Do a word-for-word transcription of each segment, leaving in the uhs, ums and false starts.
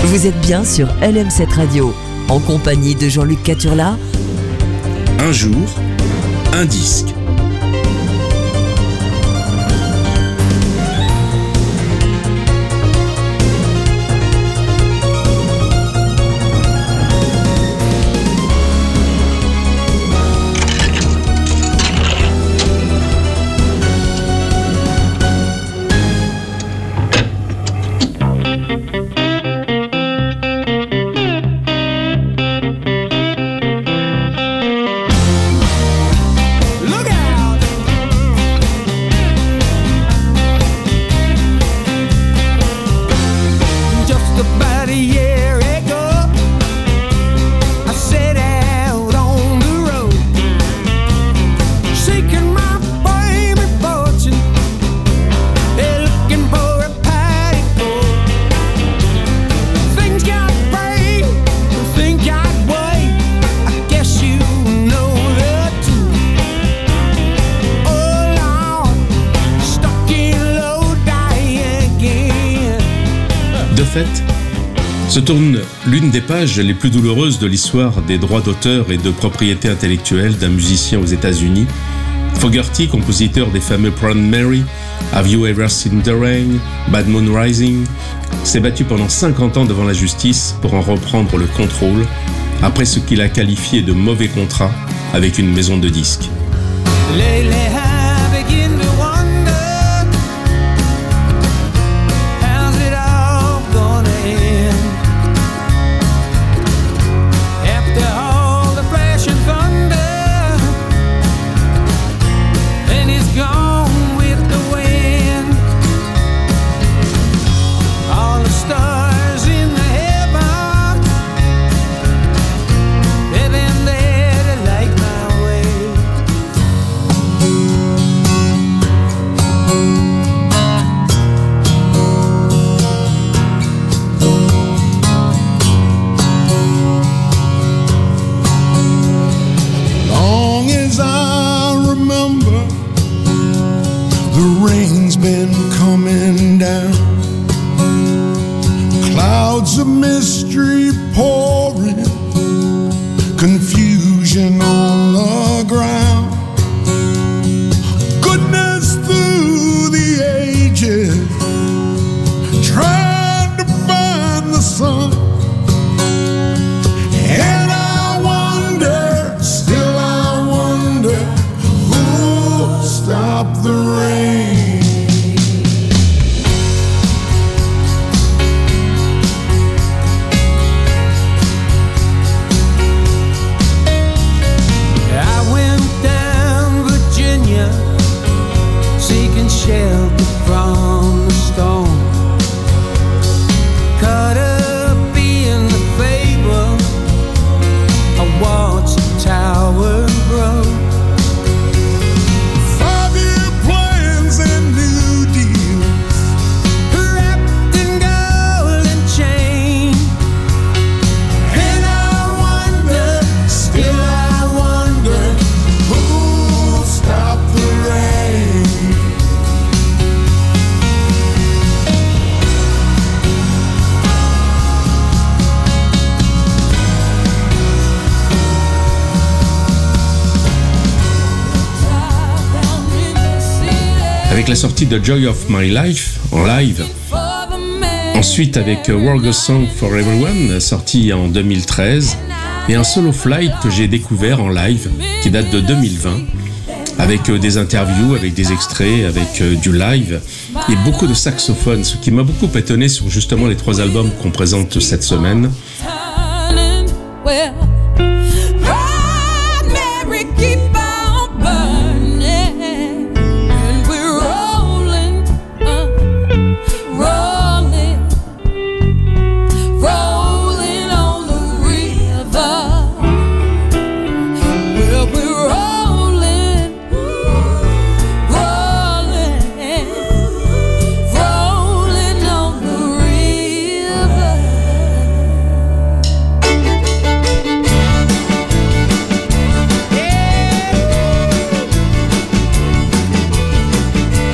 Vous êtes bien sur L M sept Radio, en compagnie de Jean-Luc Caturla. Un jour, un disque. Se tourne l'une des pages les plus douloureuses de l'histoire des droits d'auteur et de propriété intellectuelle d'un musicien aux États-Unis. Fogerty, compositeur des fameux Proud Mary, Have You Ever Seen the Rain, Bad Moon Rising, s'est battu pendant cinquante ans devant la justice pour en reprendre le contrôle après ce qu'il a qualifié de mauvais contrat avec une maison de disques. Avec la sortie de Joy of My Life en live, ensuite avec World Song for Everyone sorti en deux mille treize et un solo flight que j'ai découvert en live qui date de deux mille vingt avec des interviews, avec des extraits, avec du live et beaucoup de saxophones, ce qui m'a beaucoup étonné sur justement les trois albums qu'on présente cette semaine.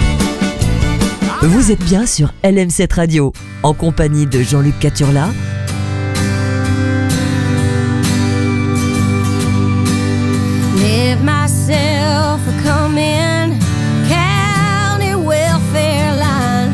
Vous êtes bien sur L M sept Radio, en compagnie de Jean-Luc Caturla let myself come in county welfare line.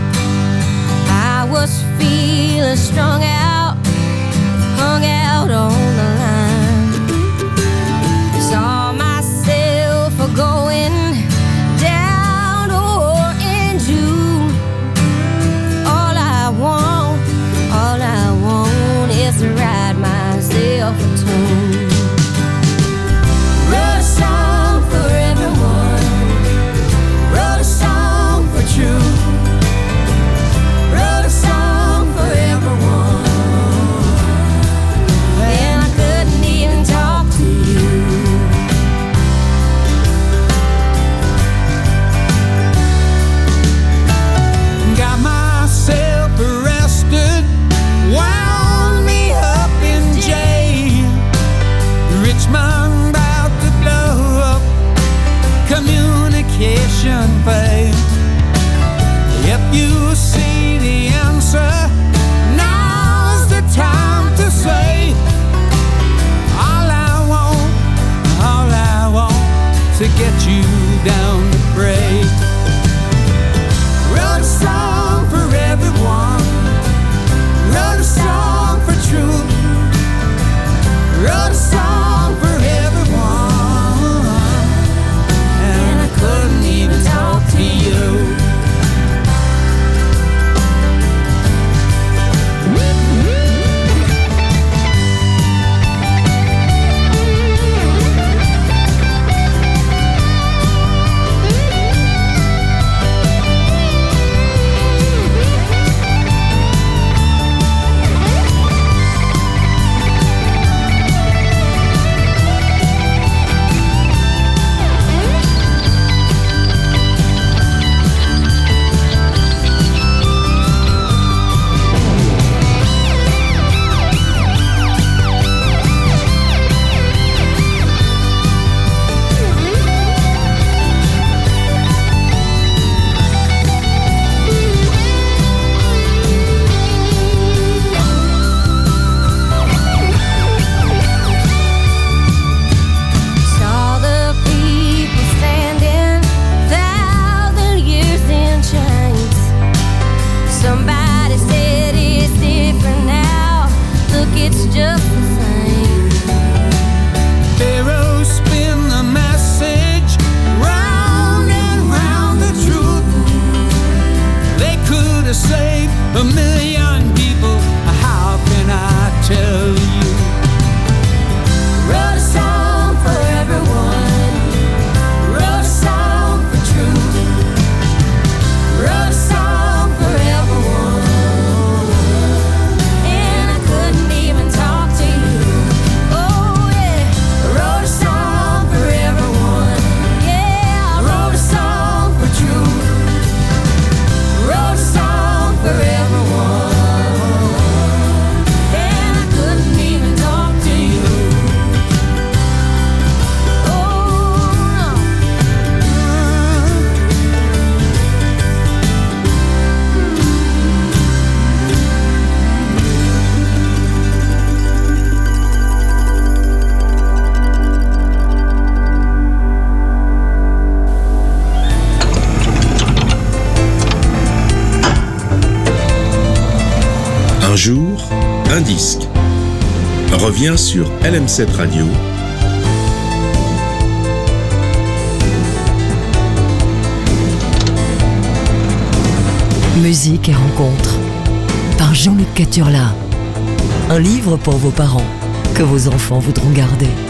I was feeling strung out, hung out on the line. Saw myself going down or in June. All I want, all I want is to write myself a tune. Wrote a song for everyone, wrote a song for true, wrote a song for everyone, and I couldn't even talk to you. Got myself arrested, wound me up in jail. Richmond about to blow up, communication failed. If you see the answer, now's the time to say, all I want, all I want, to get you down to pray. Wrote a song for everyone, wrote a song for truth, wrote a song for everyone, and I couldn't even talk to you. Saw the people standing thousand years in chains. Somebody said it's different now. Look, it's just the same. Pharaoh spin the message round and round the truth. They could have saved a million people. How can I tell you? Wrote a song for everyone, wrote a song for truth, wrote a song for everyone, and I couldn't even talk to you. Oh yeah, wrote a song for everyone, yeah, I wrote a song for truth, wrote a song for everyone, and I couldn't even talk to you. Un jour, un disque revient sur L M sept Radio. Musique et rencontres par Jean-Luc Caturla. Un livre pour vos parents que vos enfants voudront garder.